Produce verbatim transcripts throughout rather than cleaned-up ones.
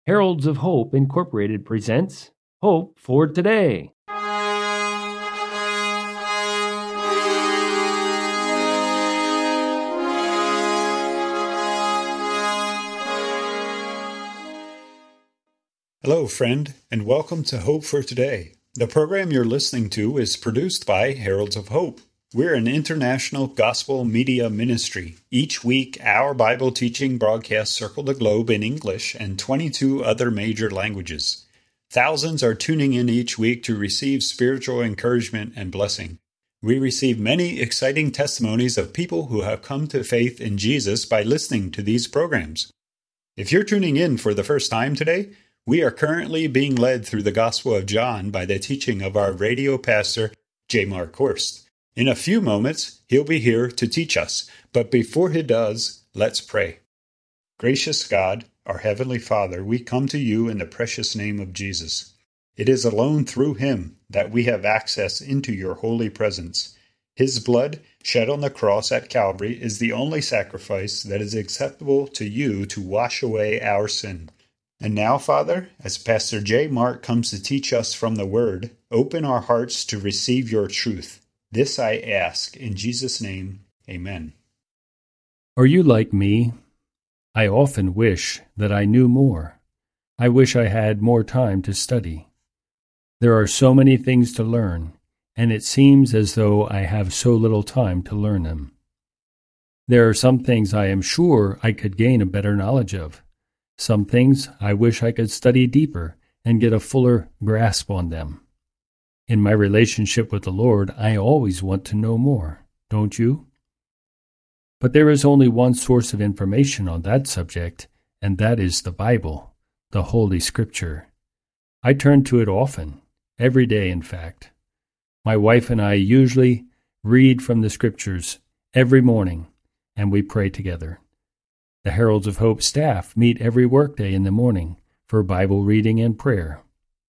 Heralds of Hope Incorporated presents Hope for Today. Hello, friend, and welcome to Hope for Today. The program you're listening to is produced by Heralds of Hope. We're an international gospel media ministry. Each week, our Bible teaching broadcasts circle the globe in English and twenty-two other major languages. Thousands are tuning in each week to receive spiritual encouragement and blessing. We receive many exciting testimonies of people who have come to faith in Jesus by listening to these programs. If you're tuning in for the first time today, we are currently being led through the Gospel of John by the teaching of our radio pastor, J. Mark Horst. In a few moments, he'll be here to teach us, but before he does, let's pray. Gracious God, our Heavenly Father, we come to you in the precious name of Jesus. It is alone through him that we have access into your holy presence. His blood, shed on the cross at Calvary, is the only sacrifice that is acceptable to you to wash away our sin. And now, Father, as Pastor J. Mark comes to teach us from the Word, open our hearts to receive your truth. This I ask in Jesus' name, amen. Are you like me? I often wish that I knew more. I wish I had more time to study. There are so many things to learn, and it seems as though I have so little time to learn them. There are some things I am sure I could gain a better knowledge of. Some things I wish I could study deeper and get a fuller grasp on them. In my relationship with the Lord, I always want to know more, don't you? But there is only one source of information on that subject, and that is the Bible, the Holy Scripture. I turn to it often, every day in fact. My wife and I usually read from the Scriptures every morning, and we pray together. The Heralds of Hope staff meet every workday in the morning for Bible reading and prayer.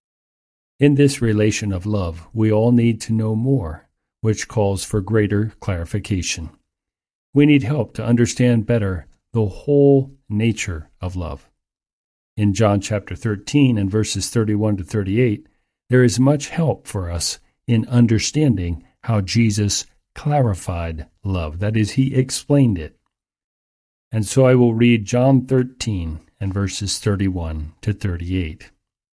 In this relation of love, we all need to know more, which calls for greater clarification. We need help to understand better the whole nature of love. In John chapter thirteen and verses thirty-one to thirty-eight, there is much help for us in understanding how Jesus clarified love. That is, he explained it. And so I will read John thirteen and verses thirty-one to thirty-eight.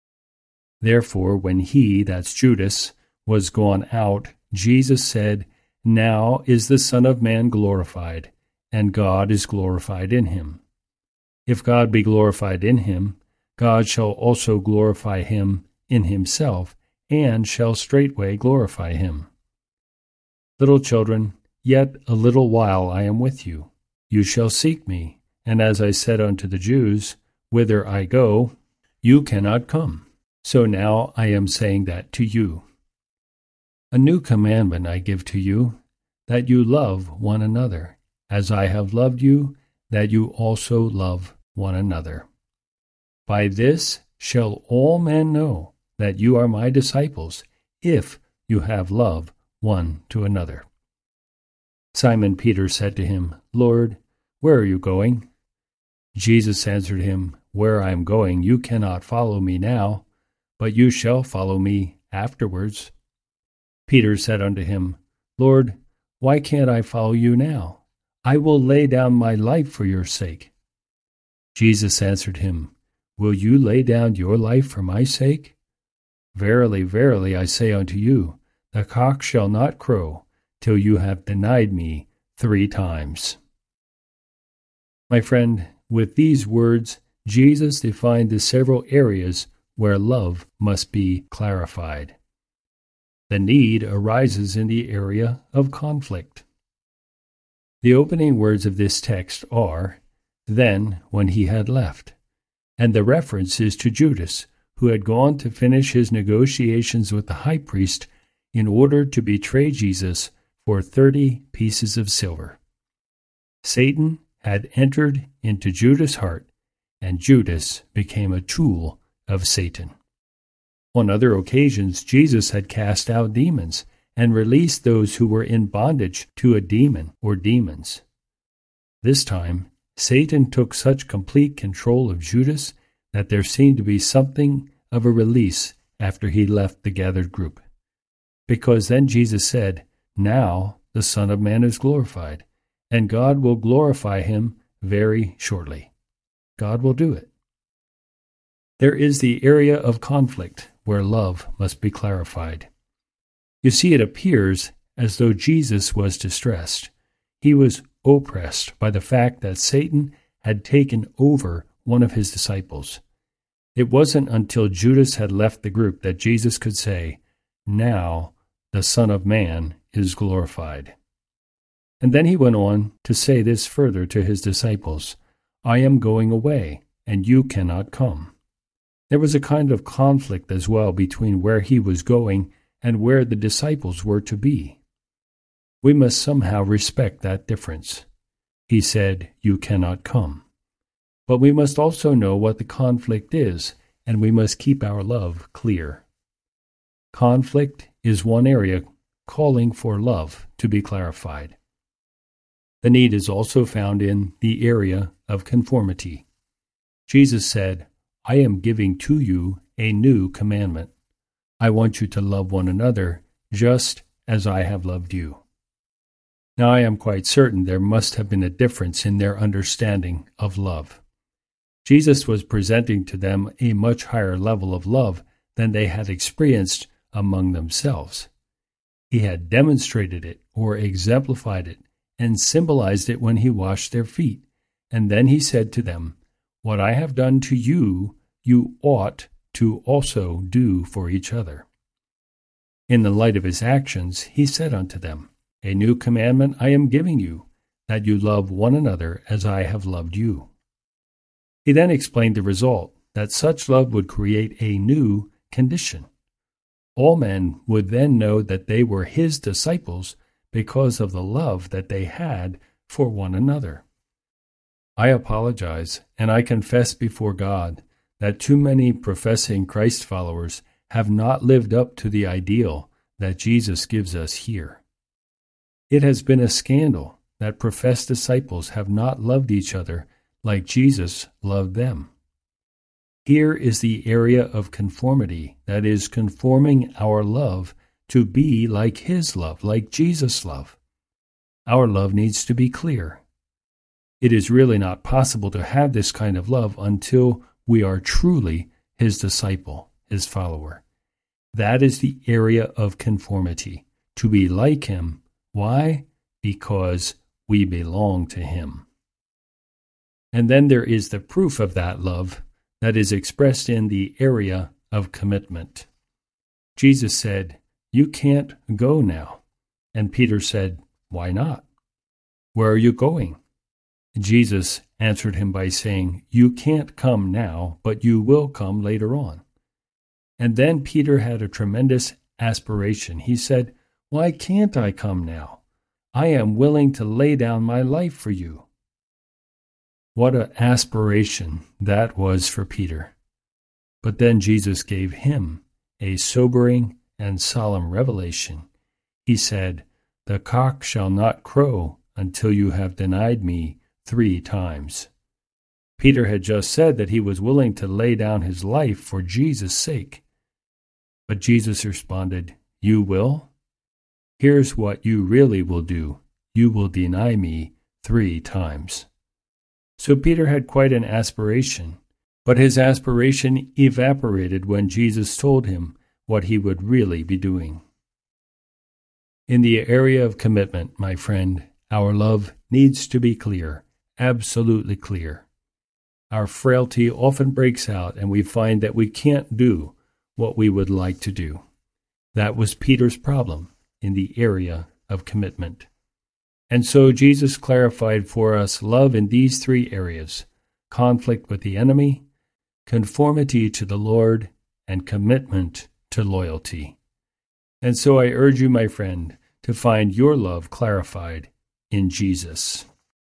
Therefore, when he, that's Judas, was gone out, Jesus said, Now is the Son of Man glorified, and God is glorified in him. If God be glorified in him, God shall also glorify him in himself, and shall straightway glorify him. Little children, yet a little while I am with you. You shall seek me, and as I said unto the Jews, Whither I go, you cannot come. So now I am saying that to you. A new commandment I give to you, that you love one another, as I have loved you, that you also love one another. By this shall all men know that you are my disciples, if you have love one to another. Simon Peter said to him, Lord, where are you going? Jesus answered him, Where I am going, you cannot follow me now, but you shall follow me afterwards. Peter said unto him, Lord, why can't I follow you now? I will lay down my life for your sake. Jesus answered him, Will you lay down your life for my sake? Verily, verily, I say unto you, the cock shall not crow till you have denied me three times. My friend, with these words, Jesus defined the several areas where love must be clarified. The need arises in the area of conflict. The opening words of this text are, Then when he had left, and the reference is to Judas, who had gone to finish his negotiations with the high priest in order to betray Jesus for thirty pieces of silver. Satan had entered into Judas' heart, and Judas became a tool of Satan. On other occasions, Jesus had cast out demons and released those who were in bondage to a demon or demons. This time, Satan took such complete control of Judas that there seemed to be something of a release after he left the gathered group. Because then Jesus said, "Now the Son of Man is glorified, and God will glorify him very shortly." God will do it. There is the area of conflict where love must be clarified. You see, it appears as though Jesus was distressed. He was oppressed by the fact that Satan had taken over one of his disciples. It wasn't until Judas had left the group that Jesus could say, "Now the Son of Man is glorified." And then he went on to say this further to his disciples, "I am going away, and you cannot come." There was a kind of conflict as well between where he was going and where the disciples were to be. We must somehow respect that difference. He said, "You cannot come." But we must also know what the conflict is, and we must keep our love clear. Conflict is one area calling for love to be clarified. The need is also found in the area of conformity. Jesus said, "I am giving to you a new commandment. I want you to love one another just as I have loved you." Now I am quite certain there must have been a difference in their understanding of love. Jesus was presenting to them a much higher level of love than they had experienced among themselves. He had demonstrated it or exemplified it and symbolized it when he washed their feet. And then he said to them, "What I have done to you, you ought to also do for each other." In the light of his actions, he said unto them, "A new commandment I am giving you, that you love one another as I have loved you." He then explained the result, that such love would create a new condition. All men would then know that they were his disciples because of the love that they had for one another. I apologize, and I confess before God that too many professing Christ followers have not lived up to the ideal that Jesus gives us here. It has been a scandal that professed disciples have not loved each other like Jesus loved them. Here is the area of conformity, that is, conforming our love to be like his love, like Jesus' love. Our love needs to be clear. It is really not possible to have this kind of love until we are truly his disciple, his follower. That is the area of conformity, to be like him. Why? Because we belong to him. And then there is the proof of that love that is expressed in the area of commitment. Jesus said, "You can't go now." And Peter said, "Why not? Where are you going?" Jesus answered him by saying, "You can't come now, but you will come later on." And then Peter had a tremendous aspiration. He said, "Why can't I come now? I am willing to lay down my life for you." What an aspiration that was for Peter. But then Jesus gave him a sobering and solemn revelation. He said, "The cock shall not crow until you have denied me three times." Peter had just said that he was willing to lay down his life for Jesus' sake. But Jesus responded, "You will? Here's what you really will do. You will deny me three times." So Peter had quite an aspiration, but his aspiration evaporated when Jesus told him what he would really be doing. In the area of commitment, my friend, our love needs to be clear, absolutely clear. Our frailty often breaks out, and we find that we can't do what we would like to do. That was Peter's problem in the area of commitment. And so Jesus clarified for us love in these three areas: conflict with the enemy, conformity to the Lord, and commitment to loyalty. And so I urge you, my friend, to find your love clarified in Jesus.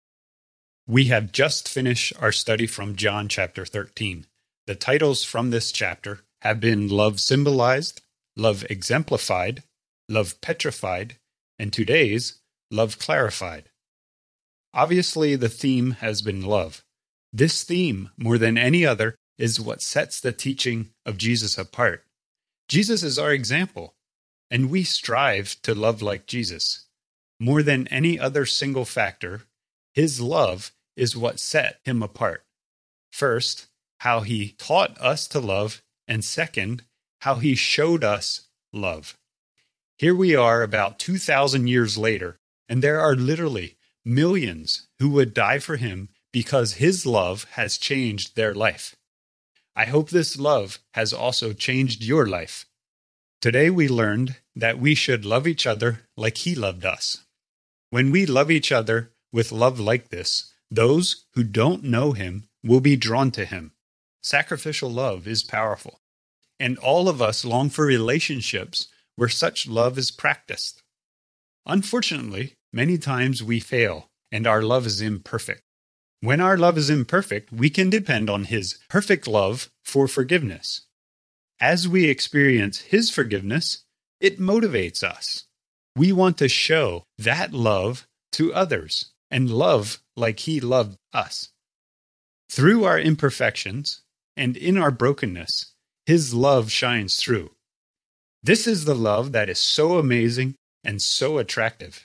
We have just finished our study from John chapter thirteen. The titles from this chapter have been Love Symbolized, Love Exemplified, Love Petrified, and today's Love Clarified. Obviously, the theme has been love. This theme, more than any other, is what sets the teaching of Jesus apart. Jesus is our example, and we strive to love like Jesus. More than any other single factor, his love is what set him apart. First, how he taught us to love, and second, how he showed us love. Here we are about two thousand years later, and there are literally millions who would die for him because his love has changed their life. I hope this love has also changed your life. Today we learned that we should love each other like he loved us. When we love each other with love like this, those who don't know him will be drawn to him. Sacrificial love is powerful, and all of us long for relationships where such love is practiced. Unfortunately, many times we fail, and our love is imperfect. When our love is imperfect, we can depend on his perfect love for forgiveness. As we experience his forgiveness, it motivates us. We want to show that love to others and love like he loved us. Through our imperfections and in our brokenness, his love shines through. This is the love that is so amazing and so attractive.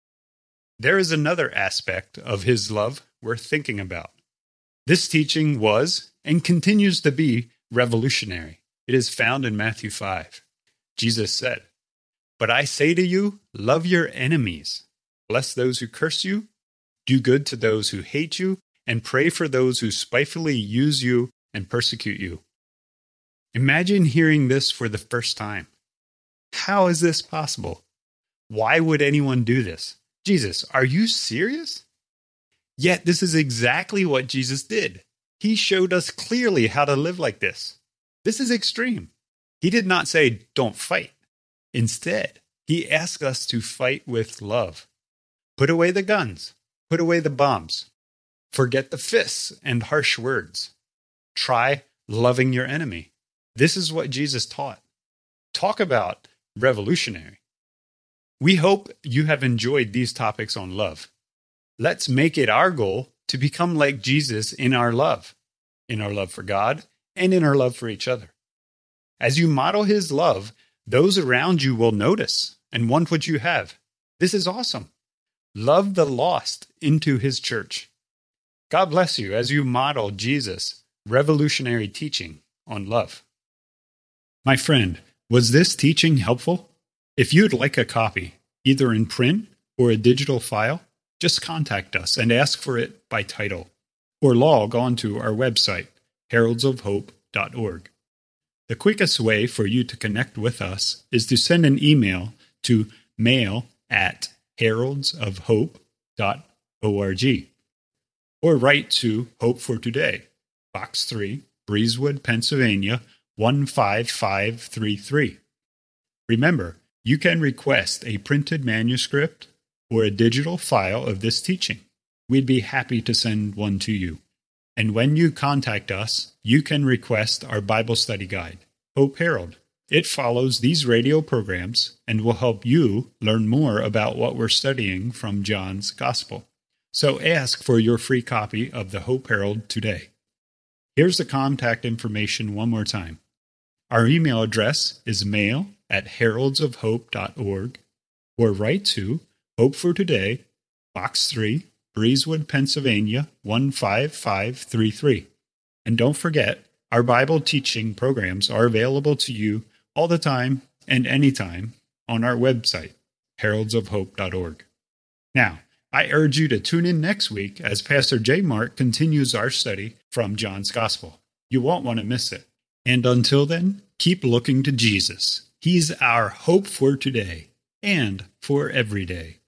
There is another aspect of his love worth thinking about. This teaching was and continues to be revolutionary. It is found in Matthew five. Jesus said, "But I say to you, love your enemies. Bless those who curse you. Do good to those who hate you, and pray for those who spitefully use you and persecute you." Imagine hearing this for the first time. How is this possible? Why would anyone do this? Jesus, are you serious? Yet this is exactly what Jesus did. He showed us clearly how to live like this. This is extreme. He did not say, don't fight. Instead, he asked us to fight with love. Put away the guns. Put away the bombs. Forget the fists and harsh words. Try loving your enemy. This is what Jesus taught. Talk about revolutionary. We hope you have enjoyed these topics on love. Let's make it our goal to become like Jesus in our love, in our love for God, and in our love for each other. As you model his love, those around you will notice and want what you have. This is awesome. Love the lost into his church. God bless you as you model Jesus' revolutionary teaching on love. My friend, was this teaching helpful? If you'd like a copy, either in print or a digital file, just contact us and ask for it by title, or log on to our website, heralds of hope dot org. The quickest way for you to connect with us is to send an email to mail at heralds of hope dot org, or write to Hope for Today, Box three, Breezewood, Pennsylvania, one five five three three. Remember, you can request a printed manuscript or a digital file of this teaching. We'd be happy to send one to you. And when you contact us, you can request our Bible study guide, Hope Herald. It follows these radio programs and will help you learn more about what we're studying from John's Gospel. So ask for your free copy of the Hope Herald today. Here's the contact information one more time. Our email address is mail at heralds of hope dot org, or write to Hope for Today, Box three, Breezewood, Pennsylvania, one five five three three. And don't forget, our Bible teaching programs are available to you all the time and anytime on our website, heralds of hope dot org. Now, I urge you to tune in next week as Pastor J. Mark continues our study from John's Gospel. You won't want to miss it. And until then, keep looking to Jesus. He's our hope for today and for every day.